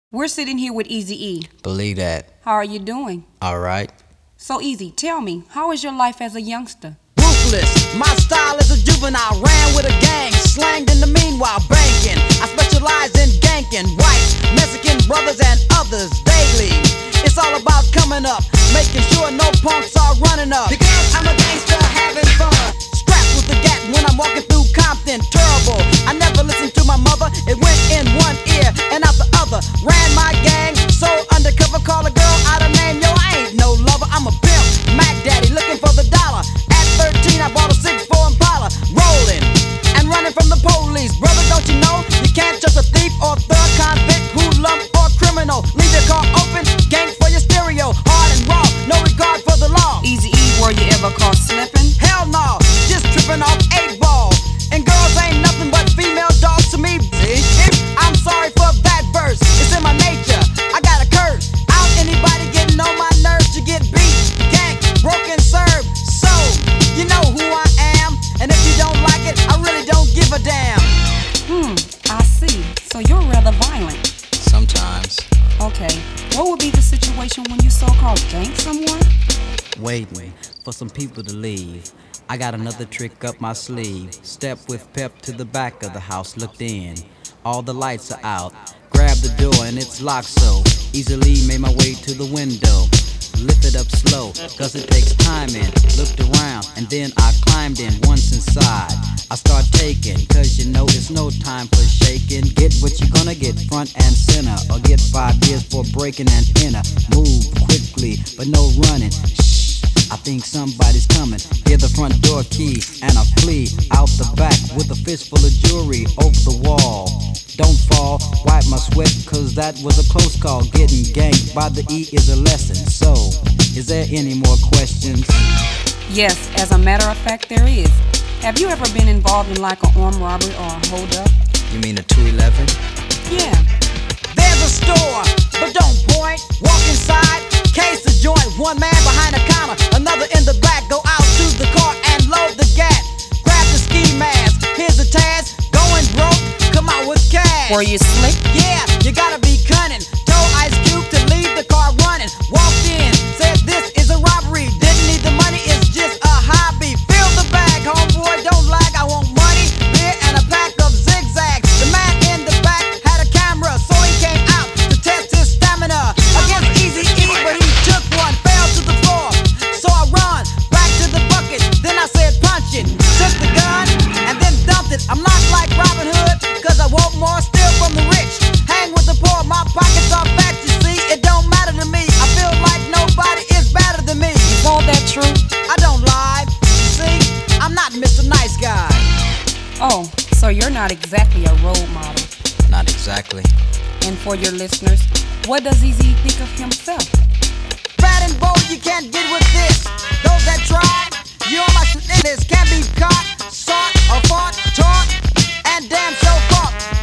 We're sitting here with Eazy-E. Believe that. How are you doing? Alright. So Easy, tell me, how is your life as a youngster? Ruthless, my style is a juvenile. Ran with a gang, slanged in the meanwhile, banking. I specialize in ganking white, Mexican brothers and others daily. It's all about coming up, making sure no punks are running up. Because I'm a gangster having fun, strapped with the gat when I'm walking through Compton. Terrible, I never listened to my mother. It went in one ear and out the other. Ran my gang, so undercover. Call a girl out of name, yo, I ain't no lover. I'm a pimp, Mac Daddy, looking for the dollar. At 13, I bought a 6'4 Impala, rolling and running from the police. Brother, don't you know you can't trust a thief or thug, convict, hoodlum or criminal. Leave your car open, gang for your stereo, hard and raw, no regard for the law. Eazy-E, were you ever caught slipping? Hell no, just tripping off 8 ball. And girls ain't nothing but female dogs to me. I'm sorry for that verse, it's in my nature. I got a curse. Out anybody getting on my nerves to get beat, gank, broken, served. So you know who I am, and if you don't like it, I really don't give a damn. I see. So you're rather violent. Sometimes. Okay, what would be the situation when you so-called gank someone? Waiting for some people to leave. I got another trick up my sleeve. Step with pep to the back of the house, looked in. All the lights are out. Grabbed the door and it's locked, so easily made my way to the window. Lifted up slow, cause it takes time in. Looked around and then I climbed in. Once inside, I start taking, cause you know it's no time for shaking. Get what you're gonna get, front and center, or get 5 years for breaking and enter. Move quickly, but no running. I think somebody's coming. Hear the front door key and I flee out the back with a fistful of jewelry over the wall. Don't fall, wipe my sweat, cause that was a close call. Getting ganked by the E is a lesson. So, is there any more questions? Yes, as a matter of fact, there is. Have you ever been involved in like an armed robbery or a hold-up? You mean a 211? Yeah. There's a store, but don't point. Walk inside, case the joint. One man behind the counter, another in the back. Go out to the car and load the gat. Grab the ski mask, here's the task. Going broke, come out with cash. Were you slick? Yeah, you gotta be cunning. Told Ice Cube to leave the car running. Walked in, said this is a robbery. Didn't need the money, it's just a hobby. Fill the bag, homeboy, don't lag. I want money, beer, and a pack of zigzags. The man in the back had a camera, so he came out to test his stamina against Eazy-E, but he took one, fell to the floor. So I run back to the bucket, then I said punch it. Took the gun and then dumped it. I'm not like Robin Hood, cause I want more, steal from the rich. Hang with the poor, my pockets are fat, you see. It don't matter to me, I feel like nobody is better than me. Is all that true? I don't lie, you see, I'm not Mr. Nice Guy. Oh, so you're not exactly a role model. Not exactly. And for your listeners, what does Eazy think of himself? Fat and bold, you can't get with this. Those that try, you on my shit, this can't be caught, sought, or fought, taught, and damn so caught.